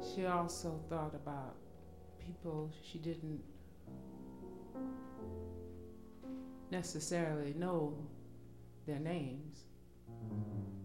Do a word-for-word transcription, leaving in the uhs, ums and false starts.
she also thought about people she didn't necessarily know their names.